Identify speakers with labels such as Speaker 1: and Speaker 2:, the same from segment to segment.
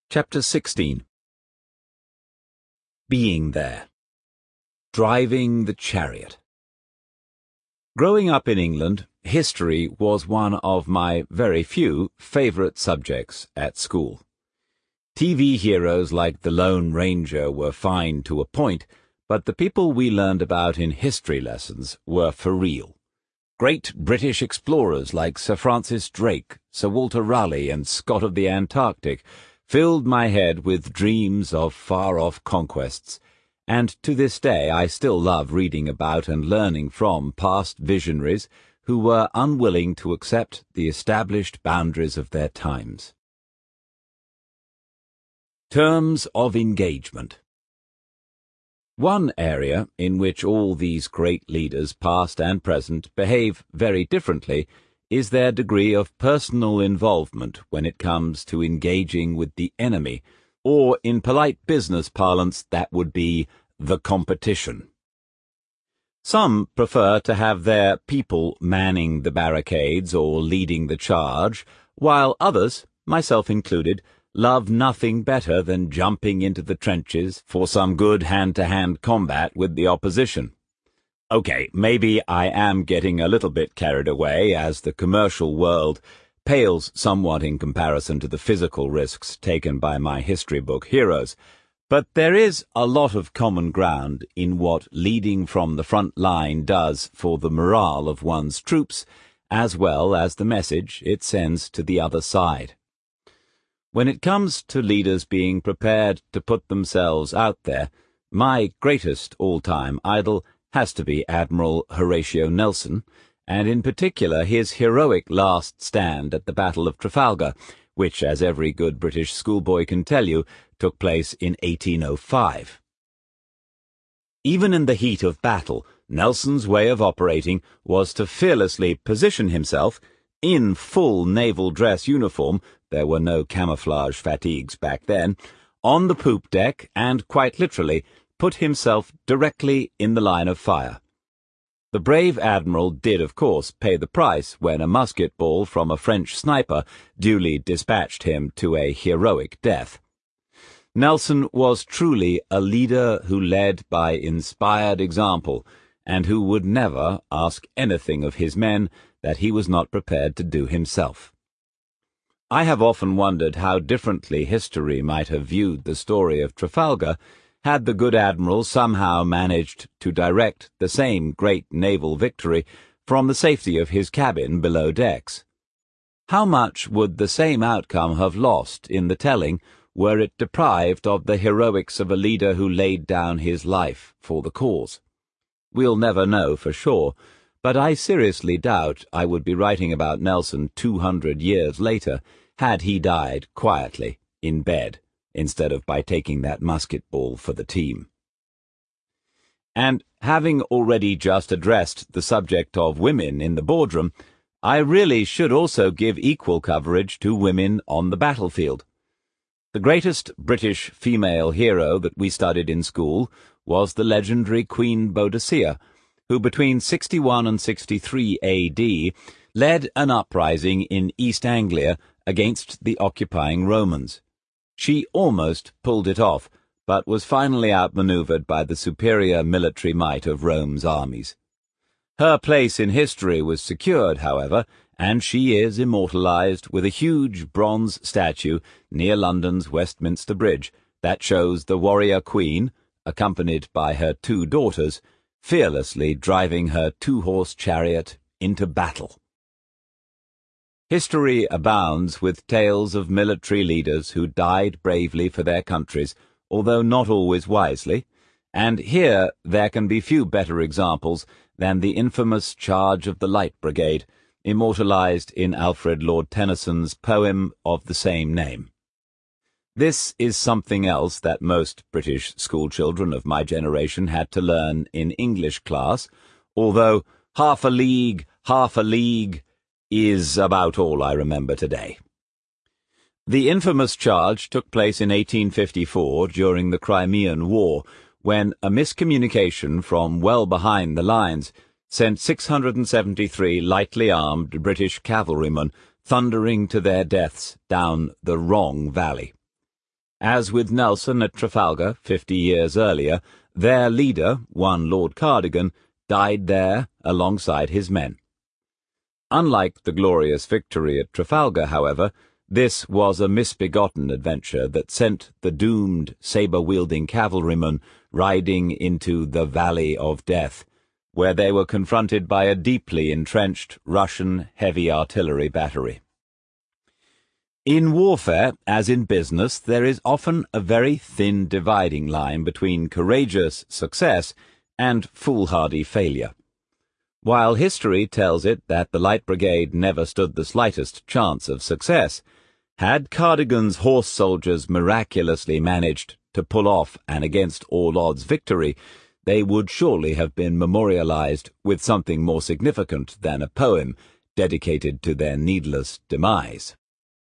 Speaker 1: Chapter 16. Being there. Driving the chariot. Growing up in England, history was one of my very few favourite subjects at school. TV heroes like the Lone Ranger were fine to a point, but the people we learned about in history lessons were for real. Great British explorers like Sir Francis Drake, Sir Walter Raleigh, and Scott of the Antarctic filled my head with dreams of far-off conquests, and to this day I still love reading about and learning from past visionaries who were unwilling to accept the established boundaries of their times. Terms of engagement. One area in which all these great leaders, past and present, behave very differently is their degree of personal involvement when it comes to engaging with the enemy, or in polite business parlance that would be the competition. Some prefer to have their people manning the barricades or leading the charge, while others, myself included, love nothing better than jumping into the trenches for some good hand-to-hand combat with the opposition. Okay, maybe I am getting a little bit carried away, as the commercial world pales somewhat in comparison to the physical risks taken by my history book heroes, but there is a lot of common ground in what leading from the front line does for the morale of one's troops, as well as the message it sends to the other side. When it comes to leaders being prepared to put themselves out there, my greatest all-time idol has to be Admiral Horatio Nelson, and in particular his heroic last stand at the Battle of Trafalgar, which, as every good British schoolboy can tell you, took place in 1805. Even in the heat of battle, Nelson's way of operating was to fearlessly position himself, in full naval dress uniform — there were no camouflage fatigues back then — on the poop deck and, quite literally, put himself directly in the line of fire. The brave admiral did, of course, pay the price when a musket ball from a French sniper duly dispatched him to a heroic death. Nelson was truly a leader who led by inspired example, and who would never ask anything of his men that he was not prepared to do himself. I have often wondered how differently history might have viewed the story of Trafalgar had the good admiral somehow managed to direct the same great naval victory from the safety of his cabin below decks. How much would the same outcome have lost in the telling were it deprived of the heroics of a leader who laid down his life for the cause? We'll never know for sure, but I seriously doubt I would be writing about Nelson 200 years later had he died quietly in bed, instead of by taking that musket ball for the team. And having already just addressed the subject of women in the boardroom, I really should also give equal coverage to women on the battlefield. The greatest British female hero that we studied in school was the legendary Queen Boadicea, who between 61 and 63 AD led an uprising in East Anglia against the occupying Romans. She almost pulled it off, but was finally outmaneuvered by the superior military might of Rome's armies. Her place in history was secured, however, and she is immortalized with a huge bronze statue near London's Westminster Bridge that shows the warrior queen, accompanied by her two daughters, fearlessly driving her two-horse chariot into battle. History abounds with tales of military leaders who died bravely for their countries, although not always wisely, and here there can be few better examples than the infamous charge of the Light Brigade, immortalized in Alfred Lord Tennyson's poem of the same name. This is something else that most British schoolchildren of my generation had to learn in English class, although half a league is about all I remember today. The infamous charge took place in 1854 during the Crimean War, when a miscommunication from well behind the lines sent 673 lightly armed British cavalrymen thundering to their deaths down the wrong valley. As with Nelson at Trafalgar 50 years earlier, their leader, one Lord Cardigan, died there alongside his men. Unlike the glorious victory at Trafalgar, however, this was a misbegotten adventure that sent the doomed sabre-wielding cavalrymen riding into the Valley of Death, where they were confronted by a deeply entrenched Russian heavy artillery battery. In warfare, as in business, there is often a very thin dividing line between courageous success and foolhardy failure. While history tells it that the Light Brigade never stood the slightest chance of success, had Cardigan's horse soldiers miraculously managed to pull off an against-all-odds victory, they would surely have been memorialized with something more significant than a poem dedicated to their needless demise.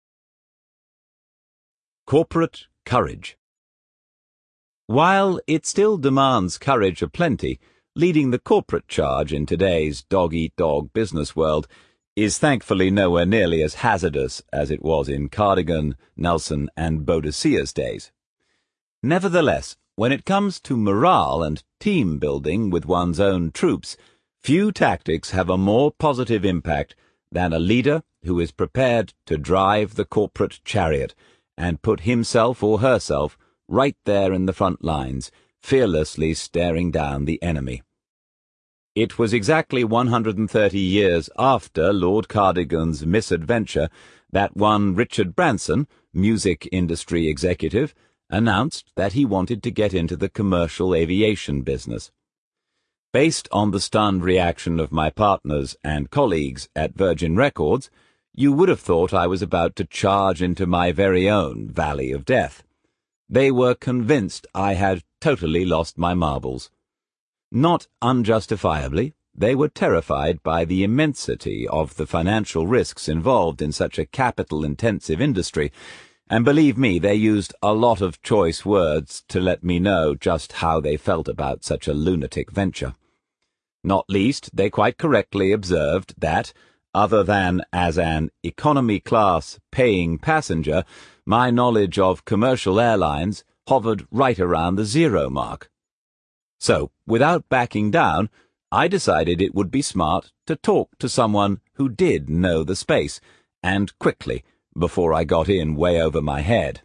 Speaker 1: Corporate courage. While it still demands courage aplenty, leading the corporate charge in today's dog-eat-dog business world is thankfully nowhere nearly as hazardous as it was in Cardigan, Nelson, and Boadicea's days. Nevertheless, when it comes to morale and team building with one's own troops, few tactics have a more positive impact than a leader who is prepared to drive the corporate chariot and put himself or herself right there in the front lines, fearlessly staring down the enemy. It was exactly 130 years after Lord Cardigan's misadventure that one Richard Branson, music industry executive, announced that he wanted to get into the commercial aviation business. Based on the stunned reaction of my partners and colleagues at Virgin Records, you would have thought I was about to charge into my very own Valley of Death. They were convinced I had totally lost my marbles. Not unjustifiably, they were terrified by the immensity of the financial risks involved in such a capital-intensive industry, and believe me, they used a lot of choice words to let me know just how they felt about such a lunatic venture. Not least, they quite correctly observed that, other than as an economy-class paying passenger, my knowledge of commercial airlines hovered right around the zero mark. So, without backing down, I decided it would be smart to talk to someone who did know the space, and quickly, before I got in way over my head.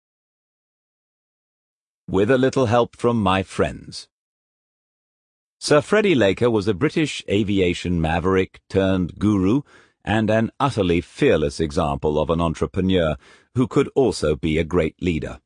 Speaker 1: With a little help from my friends. Sir Freddie Laker was a British aviation maverick turned guru and an utterly fearless example of an entrepreneur who could also be a great leader.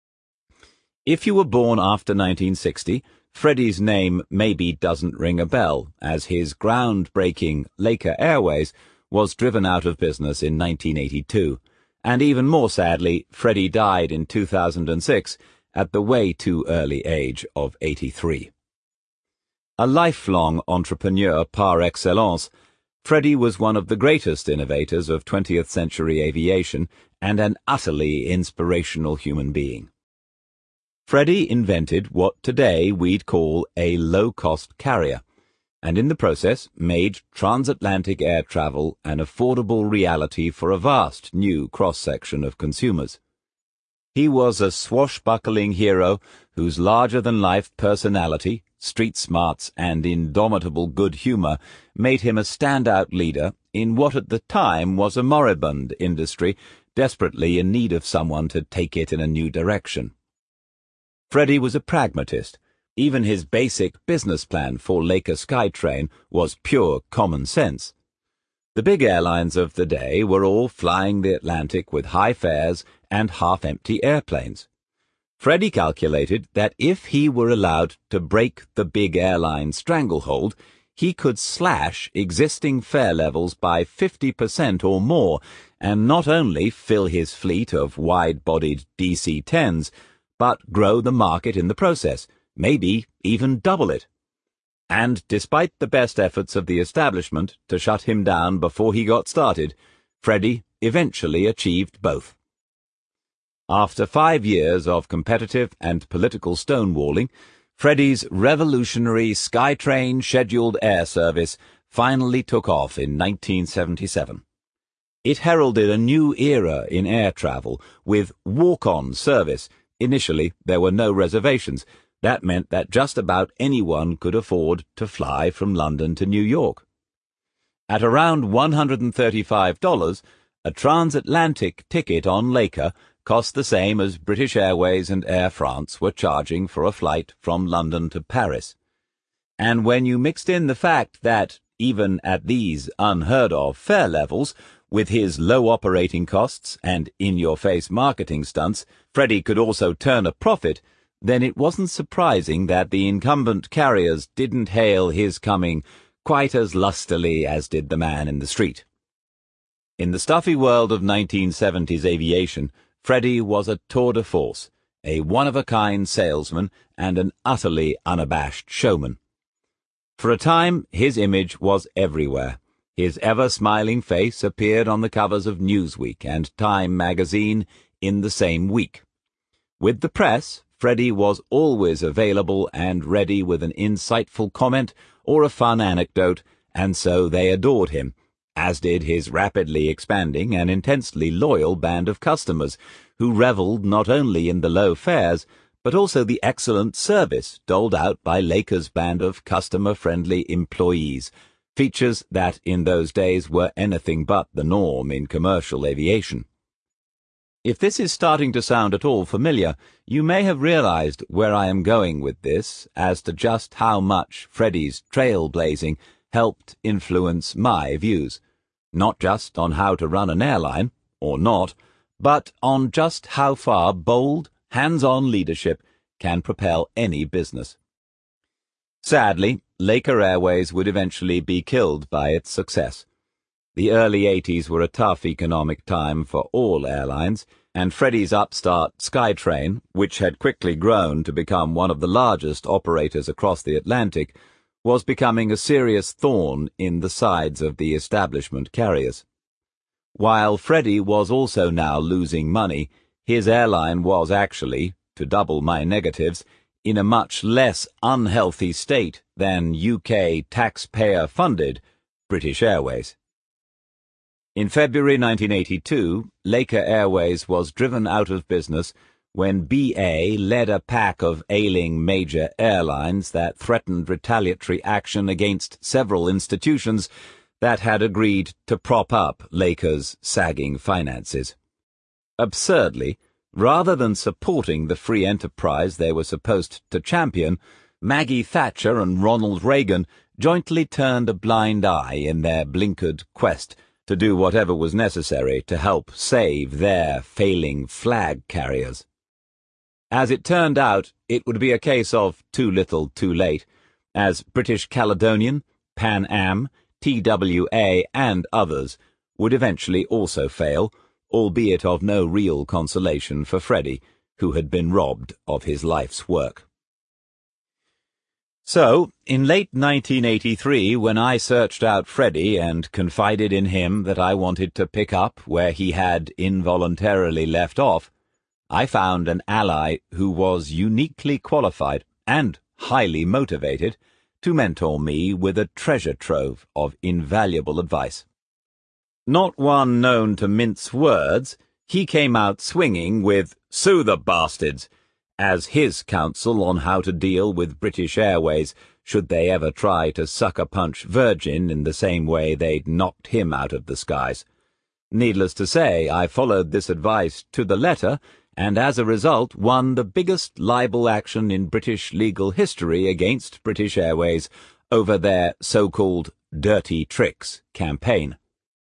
Speaker 1: If you were born after 1960, Freddie's name maybe doesn't ring a bell, as his groundbreaking Laker Airways was driven out of business in 1982, and even more sadly, Freddie died in 2006 at the way too early age of 83. A lifelong entrepreneur par excellence, Freddie was one of the greatest innovators of 20th century aviation and an utterly inspirational human being. Freddie invented what today we'd call a low-cost carrier, and in the process made transatlantic air travel an affordable reality for a vast new cross-section of consumers. He was a swashbuckling hero whose larger-than-life personality, street smarts, and indomitable good humor made him a standout leader in what at the time was a moribund industry desperately in need of someone to take it in a new direction. Freddie was a pragmatist. Even his basic business plan for Laker Skytrain was pure common sense. The big airlines of the day were all flying the Atlantic with high fares and half-empty airplanes. Freddie calculated that if he were allowed to break the big airline stranglehold, he could slash existing fare levels by 50% or more, and not only fill his fleet of wide-bodied DC-10s, but grow the market in the process, maybe even double it. And despite the best efforts of the establishment to shut him down before he got started, Freddie eventually achieved both. After 5 years of competitive and political stonewalling, Freddie's revolutionary Skytrain scheduled air service finally took off in 1977. It heralded a new era in air travel, with walk-on service. Initially, there were no reservations. That meant that just about anyone could afford to fly from London to New York. At around $135, a transatlantic ticket on Laker cost the same as British Airways and Air France were charging for a flight from London to Paris. And when you mixed in the fact that, even at these unheard-of fare levels, with his low operating costs and in-your-face marketing stunts, Freddie could also turn a profit, then it wasn't surprising that the incumbent carriers didn't hail his coming quite as lustily as did the man in the street. In the stuffy world of 1970s aviation, Freddie was a tour de force, a one-of-a-kind salesman, and an utterly unabashed showman. For a time, his image was everywhere. His ever-smiling face appeared on the covers of Newsweek and Time magazine in the same week. With the press, Freddie was always available and ready with an insightful comment or a fun anecdote, and so they adored him, as did his rapidly expanding and intensely loyal band of customers, who revelled not only in the low fares, but also the excellent service doled out by Laker's band of customer-friendly employees, features that in those days were anything but the norm in commercial aviation. If this is starting to sound at all familiar, you may have realized where I am going with this as to just how much Freddie's trailblazing helped influence my views, not just on how to run an airline, or not, but on just how far bold, hands-on leadership can propel any business. Sadly, Laker Airways would eventually be killed by its success. The early 80s were a tough economic time for all airlines, and Freddie's upstart SkyTrain, which had quickly grown to become one of the largest operators across the Atlantic, was becoming a serious thorn in the sides of the establishment carriers. While Freddie was also now losing money, his airline was actually, to double my negatives, in a much less unhealthy state than UK taxpayer-funded British Airways. In February 1982, Laker Airways was driven out of business when BA led a pack of ailing major airlines that threatened retaliatory action against several institutions that had agreed to prop up Laker's sagging finances. Absurdly, rather than supporting the free enterprise they were supposed to champion, Maggie Thatcher and Ronald Reagan jointly turned a blind eye in their blinkered quest to do whatever was necessary to help save their failing flag carriers. As it turned out, it would be a case of too little too late, as British Caledonian, Pan Am, TWA and others would eventually also fail, albeit of no real consolation for Freddie, who had been robbed of his life's work. So, in late 1983, when I searched out Freddie and confided in him that I wanted to pick up where he had involuntarily left off, I found an ally who was uniquely qualified and highly motivated to mentor me with a treasure trove of invaluable advice. Not one known to mince words, he came out swinging with "Sue the bastards" as his counsel on how to deal with British Airways should they ever try to sucker-punch Virgin in the same way they'd knocked him out of the skies. Needless to say, I followed this advice to the letter, and as a result won the biggest libel action in British legal history against British Airways over their so-called dirty tricks campaign.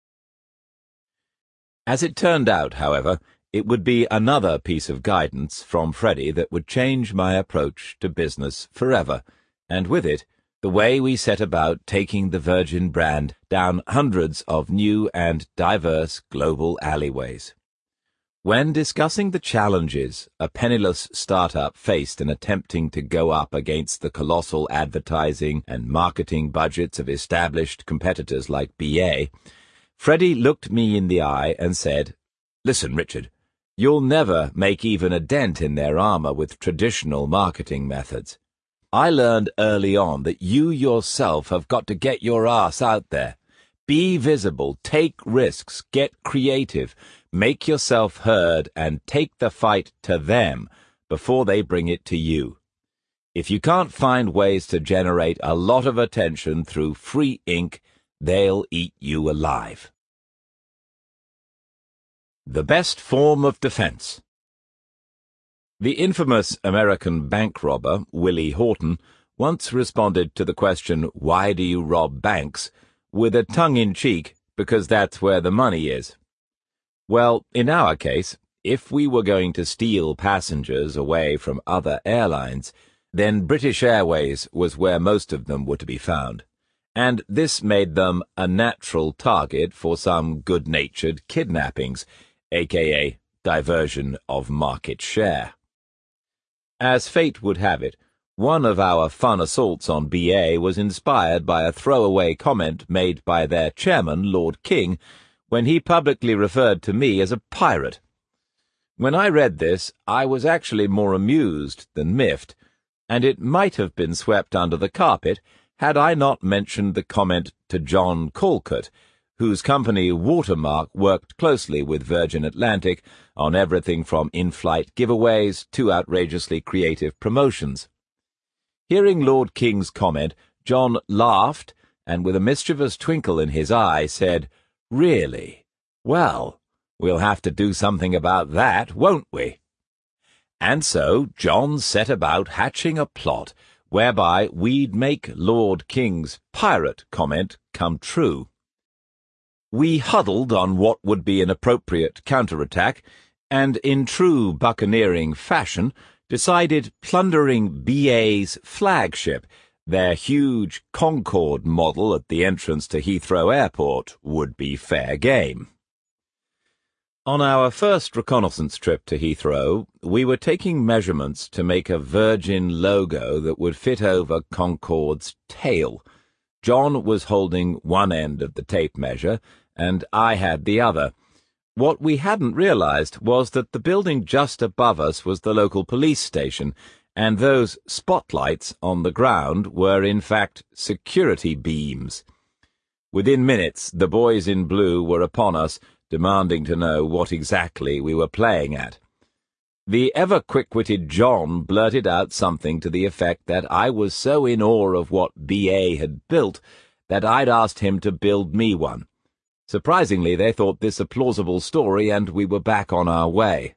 Speaker 1: As it turned out, however, it would be another piece of guidance from Freddie that would change my approach to business forever, and with it, the way we set about taking the Virgin brand down hundreds of new and diverse global alleyways. When discussing the challenges a penniless startup faced in attempting to go up against the colossal advertising and marketing budgets of established competitors like BA, Freddie looked me in the eye and said, "Listen, Richard, you'll never make even a dent in their armor with traditional marketing methods. I learned early on that you yourself have got to get your ass out there. Be visible, take risks, get creative, make yourself heard, and take the fight to them before they bring it to you. If you can't find ways to generate a lot of attention through free ink, they'll eat you alive. The best form of defense. The infamous American bank robber, Willie Horton, once responded to the question, "Why do you rob banks?" with a tongue-in-cheek, "Because that's where the money is." Well, in our case, if we were going to steal passengers away from other airlines, then British Airways was where most of them were to be found, and this made them a natural target for some good-natured kidnappings, aka diversion of market share. As fate would have it, one of our fun assaults on BA was inspired by a throwaway comment made by their chairman, Lord King, when he publicly referred to me as a pirate. When I read this, I was actually more amused than miffed, and it might have been swept under the carpet had I not mentioned the comment to John Calcutt, whose company Watermark worked closely with Virgin Atlantic on everything from in-flight giveaways to outrageously creative promotions. Hearing Lord King's comment, John laughed and, with a mischievous twinkle in his eye, said, "Really? Well, we'll have to do something about that, won't we?" And so John set about hatching a plot whereby we'd make Lord King's pirate comment come true. We huddled on what would be an appropriate counterattack, and in true buccaneering fashion decided plundering BA's flagship, their huge Concorde model at the entrance to Heathrow Airport, would be fair game. On our first reconnaissance trip to Heathrow, we were taking measurements to make a Virgin logo that would fit over Concorde's tail. John was holding one end of the tape measure, and I had the other. What we hadn't realized was that the building just above us was the local police station, and those spotlights on the ground were in fact security beams. Within minutes, the boys in blue were upon us, demanding to know what exactly we were playing at. The ever-quick-witted John blurted out something to the effect that I was so in awe of what BA had built that I'd asked him to build me one. Surprisingly, they thought this a plausible story, and we were back on our way.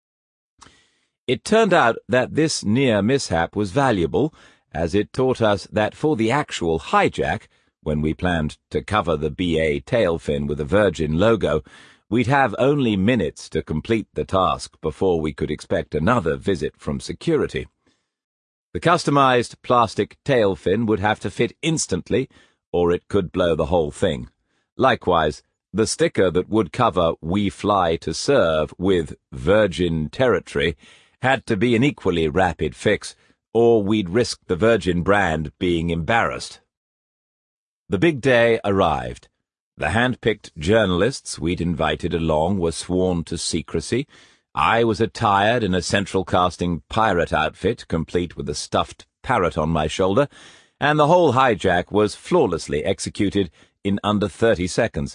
Speaker 1: It turned out that this near mishap was valuable, as it taught us that for the actual hijack, when we planned to cover the BA tail fin with a Virgin logo, we'd have only minutes to complete the task before we could expect another visit from security. The customized plastic tail fin would have to fit instantly, or it could blow the whole thing. Likewise, the sticker that would cover "We Fly to Serve" with "Virgin Territory" had to be an equally rapid fix, or we'd risk the Virgin brand being embarrassed. The big day arrived. The hand-picked journalists we'd invited along were sworn to secrecy. I was attired in a central casting pirate outfit, complete with a stuffed parrot on my shoulder, and the whole hijack was flawlessly executed in under 30 seconds.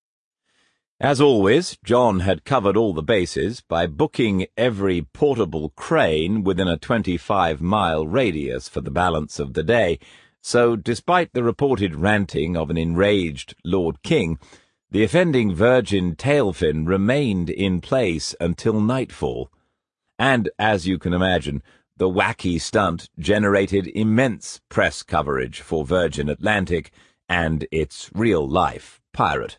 Speaker 1: As always, John had covered all the bases by booking every portable crane within a 25-mile radius for the balance of the day, so despite the reported ranting of an enraged Lord King, the offending Virgin tailfin remained in place until nightfall. And, as you can imagine, the wacky stunt generated immense press coverage for Virgin Atlantic and its real-life pirate.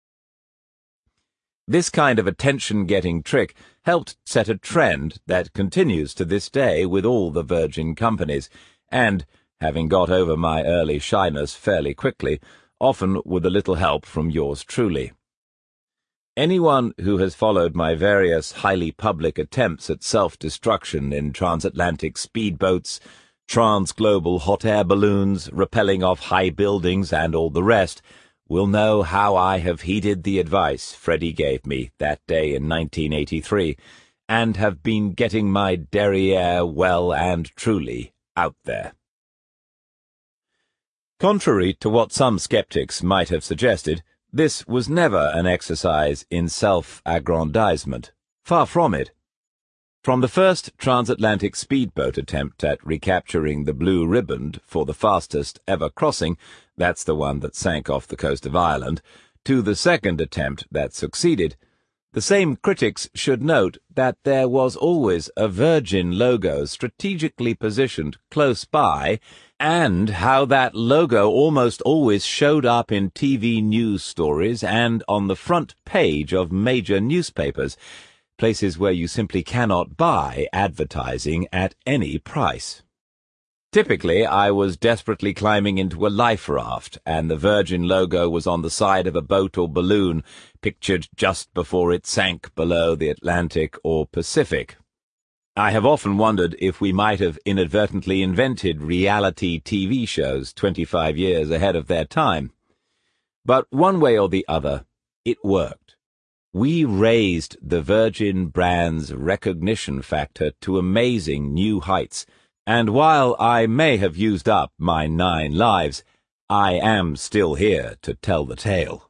Speaker 1: This kind of attention-getting trick helped set a trend that continues to this day with all the Virgin companies, and, having got over my early shyness fairly quickly, often with a little help from yours truly. Anyone who has followed my various highly public attempts at self-destruction in transatlantic speedboats, trans-global hot air balloons, rappelling off high buildings, and all the rest, will know how I have heeded the advice Freddie gave me that day in 1983, and have been getting my derriere well and truly out there. Contrary to what some skeptics might have suggested, this was never an exercise in self-aggrandizement. Far from it. From the first transatlantic speedboat attempt at recapturing the Blue Riband for the fastest ever crossing, that's the one that sank off the coast of Ireland, to the second attempt that succeeded, the same critics should note that there was always a Virgin logo strategically positioned close by, and how that logo almost always showed up in TV news stories and on the front page of major newspapers, places where you simply cannot buy advertising at any price. Typically, I was desperately climbing into a life raft, and the Virgin logo was on the side of a boat or balloon, pictured just before it sank below the Atlantic or Pacific. I have often wondered if we might have inadvertently invented reality TV shows 25 years ahead of their time. But one way or the other, it worked. We raised the Virgin brand's recognition factor to amazing new heights, and while I may have used up my 9 lives, I am still here to tell the tale.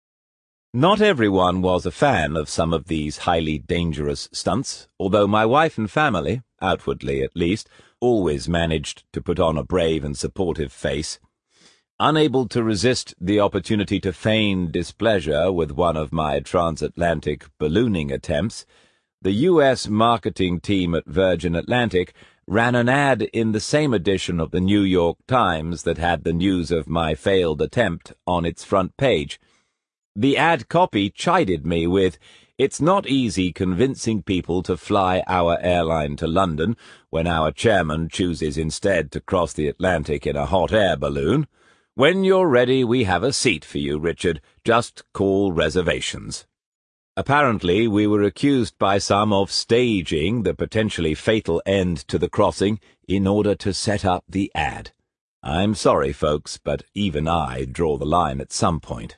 Speaker 1: Not everyone was a fan of some of these highly dangerous stunts, although my wife and family, outwardly at least, always managed to put on a brave and supportive face. Unable to resist the opportunity to feign displeasure with one of my transatlantic ballooning attempts, the U.S. marketing team at Virgin Atlantic ran an ad in the same edition of the New York Times that had the news of my failed attempt on its front page. The ad copy chided me with, "It's not easy convincing people to fly our airline to London when our chairman chooses instead to cross the Atlantic in a hot air balloon. When you're ready, we have a seat for you, Richard. Just call reservations." Apparently, we were accused by some of staging the potentially fatal end to the crossing in order to set up the ad. I'm sorry, folks, but even I draw the line at some point.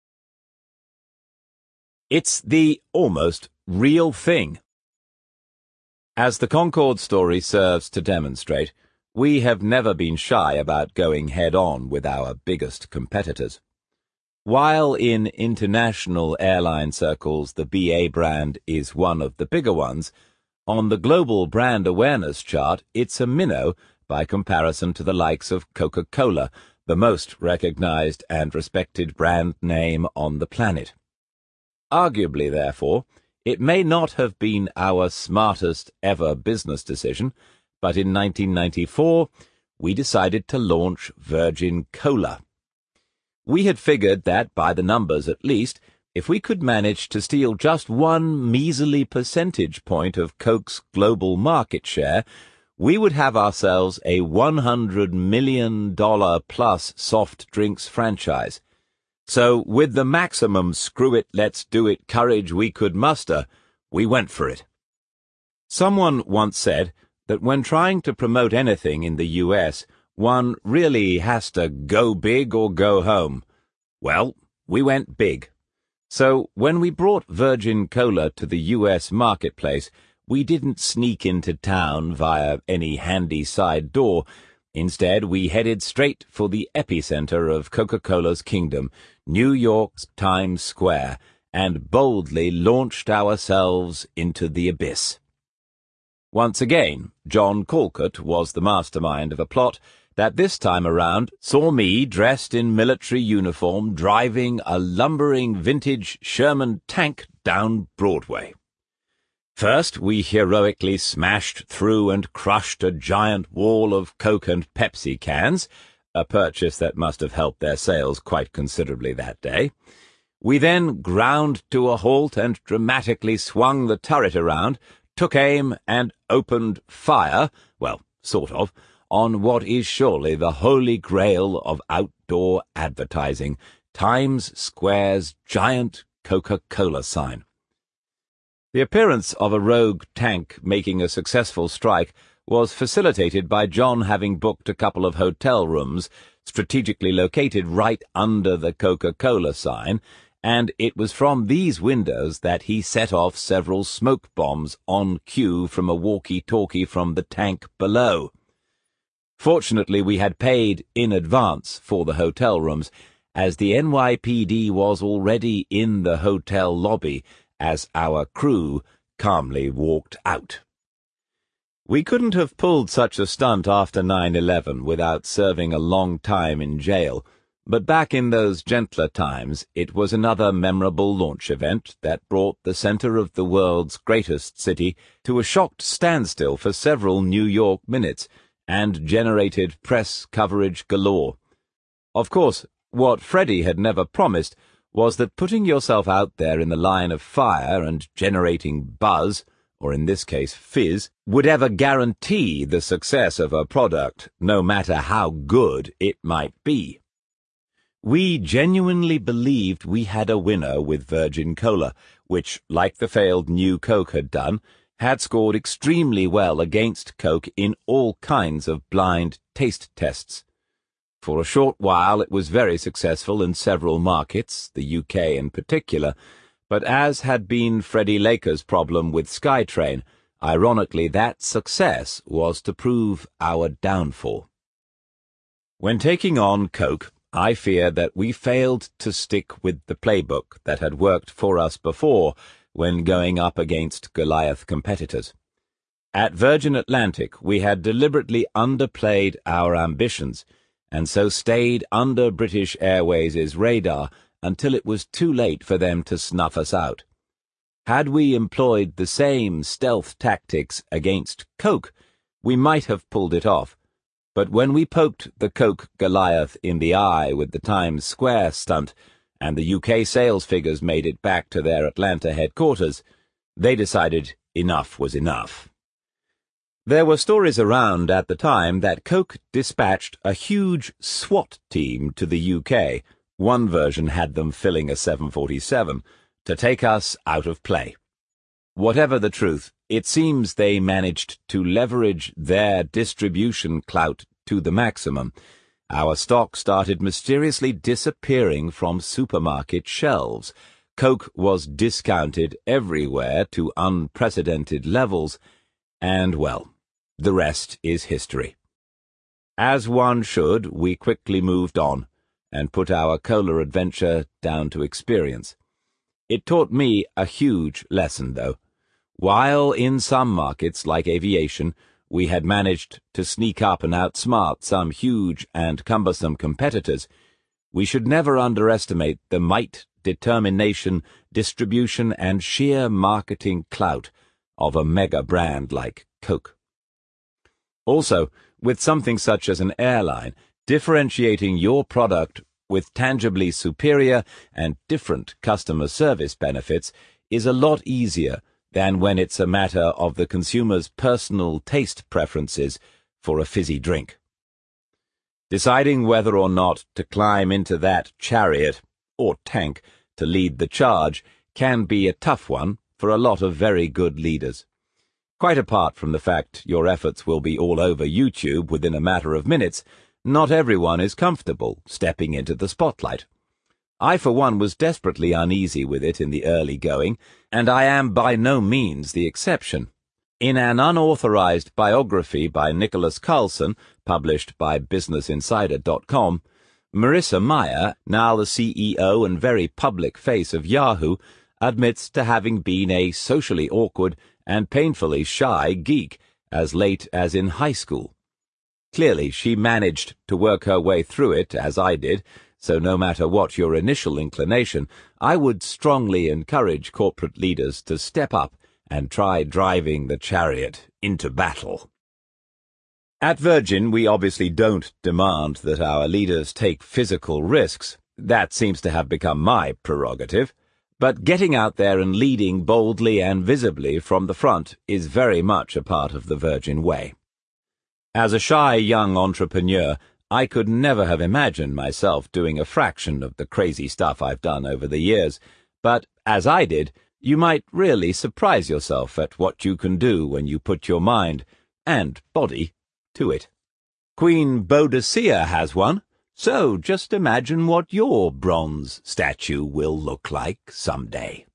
Speaker 1: It's the almost real thing. As the Concorde story serves to demonstrate, we have never been shy about going head-on with our biggest competitors. While in international airline circles the BA brand is one of the bigger ones, on the global brand awareness chart it's a minnow by comparison to the likes of Coca-Cola, the most recognized and respected brand name on the planet. Arguably, therefore, it may not have been our smartest ever business decision, but in 1994 we decided to launch Virgin Cola. We had figured that, by the numbers at least, if we could manage to steal just one measly percentage point of Coke's global market share, we would have ourselves a $100 million plus soft drinks franchise. So, with the maximum screw-it-let's-do-it courage we could muster, we went for it. Someone once said that when trying to promote anything in the US, one really has to go big or go home. Well, we went big. So when we brought Virgin Cola to the US marketplace, we didn't sneak into town via any handy side door. Instead, we headed straight for the epicenter of Coca-Cola's kingdom, New York's Times Square, and boldly launched ourselves into the abyss. Once again, John Calcutt was the mastermind of a plot that this time around saw me dressed in military uniform driving a lumbering vintage Sherman tank down Broadway. First, we heroically smashed through and crushed a giant wall of Coke and Pepsi cans, a purchase that must have helped their sales quite considerably that day. We then ground to a halt and dramatically swung the turret around, took aim and opened fire, well, sort of, on what is surely the holy grail of outdoor advertising, Times Square's giant Coca-Cola sign. The appearance of a rogue tank making a successful strike was facilitated by John having booked a couple of hotel rooms strategically located right under the Coca-Cola sign, and it was from these windows that he set off several smoke bombs on cue from a walkie-talkie from the tank below. Fortunately, we had paid in advance for the hotel rooms, as the NYPD was already in the hotel lobby as our crew calmly walked out. We couldn't have pulled such a stunt after 9/11 without serving a long time in jail, but back in those gentler times it was another memorable launch event that brought the center of the world's greatest city to a shocked standstill for several New York minutes and generated press coverage galore. Of course, what Freddie had never promised was that putting yourself out there in the line of fire and generating buzz, or in this case fizz, would ever guarantee the success of a product, no matter how good it might be. We genuinely believed we had a winner with Virgin Cola, which, like the failed New Coke had done, had scored extremely well against Coke in all kinds of blind taste tests. For a short while it was very successful in several markets, the UK in particular, but as had been Freddie Laker's problem with SkyTrain, ironically that success was to prove our downfall. When taking on Coke, I fear that we failed to stick with the playbook that had worked for us before when going up against Goliath competitors. At Virgin Atlantic, we had deliberately underplayed our ambitions, and so stayed under British Airways' radar until it was too late for them to snuff us out. Had we employed the same stealth tactics against Coke, we might have pulled it off, but when we poked the Coke Goliath in the eye with the Times Square stunt, and the UK sales figures made it back to their Atlanta headquarters, they decided enough was enough. There were stories around at the time that Coke dispatched a huge SWAT team to the UK, one version had them filling a 747, to take us out of play. Whatever the truth, it seems they managed to leverage their distribution clout to the maximum. Our stock started mysteriously disappearing from supermarket shelves. Coke was discounted everywhere to unprecedented levels, and, well, the rest is history. As one should, we quickly moved on, and put our cola adventure down to experience. It taught me a huge lesson, though. While in some markets, like aviation, we had managed to sneak up and outsmart some huge and cumbersome competitors, we should never underestimate the might, determination, distribution, and sheer marketing clout of a mega brand like Coke. Also, with something such as an airline, differentiating your product with tangibly superior and different customer service benefits is a lot easier than when it's a matter of the consumer's personal taste preferences for a fizzy drink. Deciding whether or not to climb into that chariot, or tank, to lead the charge can be a tough one for a lot of very good leaders. Quite apart from the fact your efforts will be all over YouTube within a matter of minutes, not everyone is comfortable stepping into the spotlight. I, for one, was desperately uneasy with it in the early going, and I am by no means the exception. In an unauthorized biography by Nicholas Carlson, published by BusinessInsider.com, Marissa Mayer, now the CEO and very public face of Yahoo, admits to having been a socially awkward and painfully shy geek as late as in high school. Clearly, she managed to work her way through it, as I did, so no matter what your initial inclination, I would strongly encourage corporate leaders to step up and try driving the chariot into battle. At Virgin, we obviously don't demand that our leaders take physical risks. That seems to have become my prerogative. But getting out there and leading boldly and visibly from the front is very much a part of the Virgin way. As a shy young entrepreneur, I could never have imagined myself doing a fraction of the crazy stuff I've done over the years, but as I did, you might really surprise yourself at what you can do when you put your mind, and body, to it. Queen Boadicea has one. So just imagine what your bronze statue will look like someday.